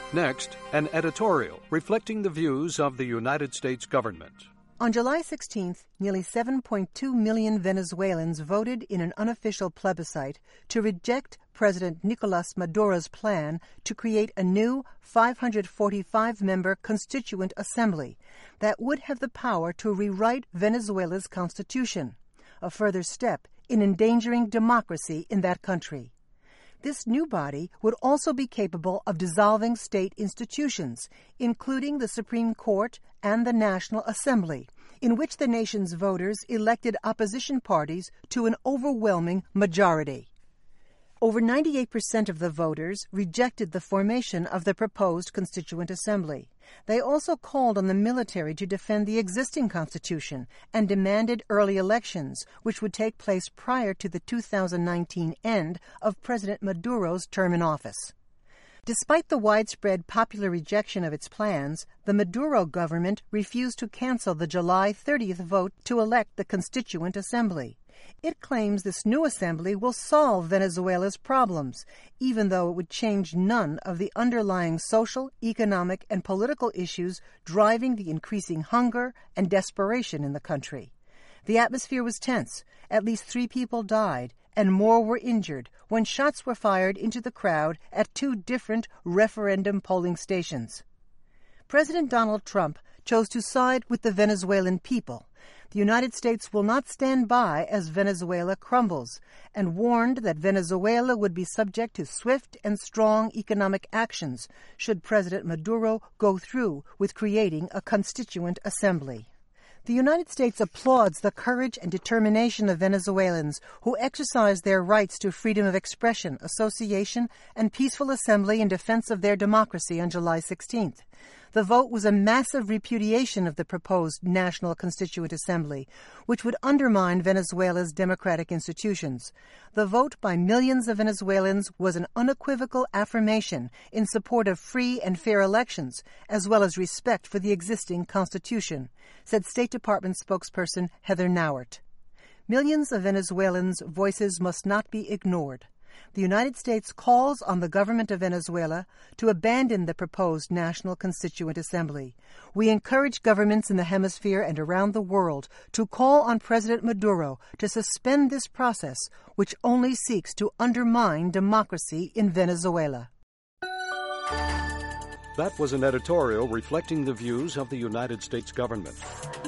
Next, an editorial reflecting the views of the United States government. On July 16th, nearly 7.2 million Venezuelans voted in an unofficial plebiscite to reject President Nicolas Maduro's plan to create a new 545-member Constituent Assembly that would have the power to rewrite Venezuela's constitution, a further step in endangering democracy in that country. This new body would also be capable of dissolving state institutions, including the Supreme Court and the National Assembly, in which the nation's voters elected opposition parties to an overwhelming majority. Over 98% of the voters rejected the formation of the proposed Constituent Assembly. They also called on the military to defend the existing constitution and demanded early elections, which would take place prior to the 2019 end of President Maduro's term in office. Despite the widespread popular rejection of its plans, the Maduro government refused to cancel the July 30th vote to elect the Constituent Assembly. It claims this new assembly will solve Venezuela's problems, even though it would change none of the underlying social, economic, and political issues driving the increasing hunger and desperation in the country. The atmosphere was tense. At least 3 people died, and more were injured when shots were fired into the crowd at 2 different referendum polling stations. President Donald Trump chose to side with the Venezuelan people. The United States will not stand by as Venezuela crumbles, and warned that Venezuela would be subject to swift and strong economic actions should President Maduro go through with creating a constituent assembly. The United States applauds the courage and determination of Venezuelans who exercise their rights to freedom of expression, association, and peaceful assembly in defense of their democracy on July 16th. The vote was a massive repudiation of the proposed National Constituent Assembly, which would undermine Venezuela's democratic institutions. The vote by millions of Venezuelans was an unequivocal affirmation in support of free and fair elections, as well as respect for the existing Constitution, said State Department spokesperson Heather Nauert. Millions of Venezuelans' voices must not be ignored. The United States calls on the government of Venezuela to abandon the proposed National Constituent Assembly. We encourage governments in the hemisphere and around the world to call on President Maduro to suspend this process, which only seeks to undermine democracy in Venezuela. That was an editorial reflecting the views of the United States government.